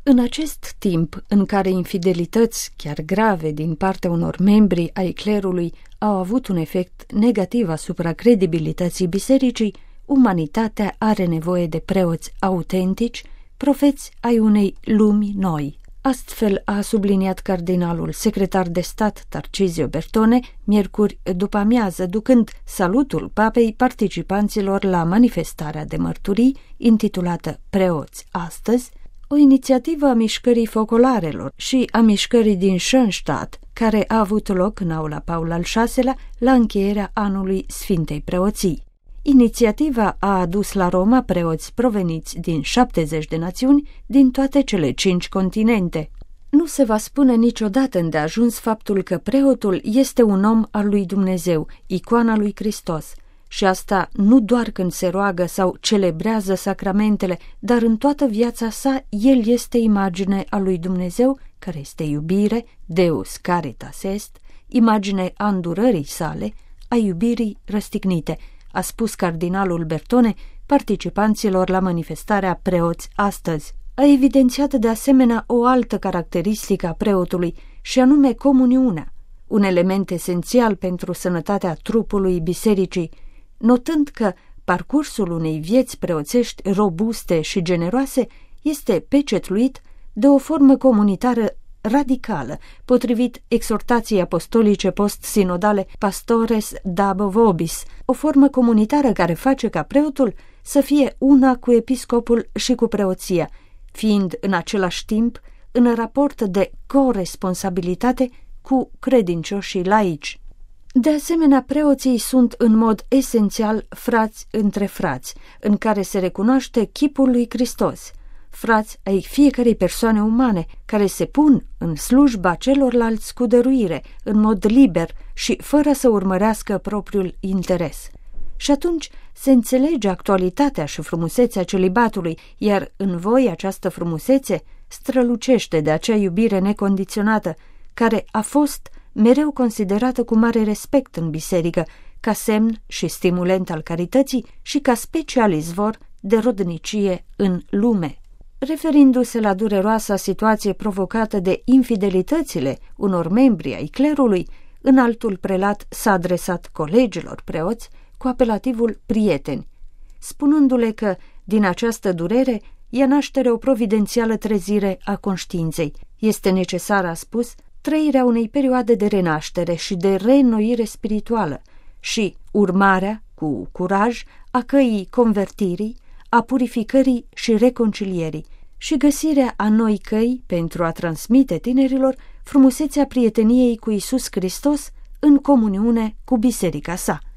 În acest timp în care infidelități chiar grave din partea unor membri ai clerului au avut un efect negativ asupra credibilității bisericii, umanitatea are nevoie de preoți autentici, profeți ai unei lumi noi. Astfel a subliniat cardinalul secretar de stat Tarcisio Bertone, miercuri după amiază, ducând salutul papei participanților la manifestarea de mărturii intitulată Preoți astăzi, o inițiativă a mișcării focolarelor și a mișcării din Schönstatt, care a avut loc în aula Paul al VI-lea la încheierea anului Sfintei Preoții. Inițiativa a adus la Roma preoți proveniți din 70 de națiuni din toate cele 5 continente. Nu se va spune niciodată îndeajuns faptul că preotul este un om al lui Dumnezeu, icoana lui Hristos, și asta nu doar când se roagă sau celebrează sacramentele, dar în toată viața sa el este imagine a lui Dumnezeu, care este iubire, Deus caritas est, imagine a îndurării sale, a iubirii răstignite, a spus cardinalul Bertone participanților la manifestarea Preoți astăzi. A evidențiat de asemenea o altă caracteristică a preotului, și anume comuniunea, un element esențial pentru sănătatea trupului bisericii, notând că parcursul unei vieți preoțești robuste și generoase este pecetluit de o formă comunitară radicală, potrivit exhortației apostolice post-sinodale Pastores Dabo Vobis, o formă comunitară care face ca preotul să fie una cu episcopul și cu preoția, fiind în același timp în raport de coresponsabilitate cu credincioșii laici. De asemenea, preoții sunt în mod esențial frați între frați, în care se recunoaște chipul lui Hristos, frați ai fiecărei persoane umane, care se pun în slujba celorlalți cu dăruire, în mod liber și fără să urmărească propriul interes. Și atunci se înțelege actualitatea și frumusețea celibatului, iar în voi această frumusețe strălucește de acea iubire necondiționată, care a fost mereu considerată cu mare respect în biserică, ca semn și stimulent al carității și ca special izvor de rodnicie în lume. Referindu-se la dureroasa situație provocată de infidelitățile unor membri ai clerului, înaltul prelat s-a adresat colegilor preoți cu apelativul prieteni, spunându-le că din această durere ia naștere o providențială trezire a conștiinței. Este necesară, a spus, trăirea unei perioade de renaștere și de reînnoire spirituală și urmarea, cu curaj, a căii convertirii, a purificării și reconcilierii și găsirea a noi căi pentru a transmite tinerilor frumusețea prieteniei cu Iisus Hristos în comuniune cu biserica sa.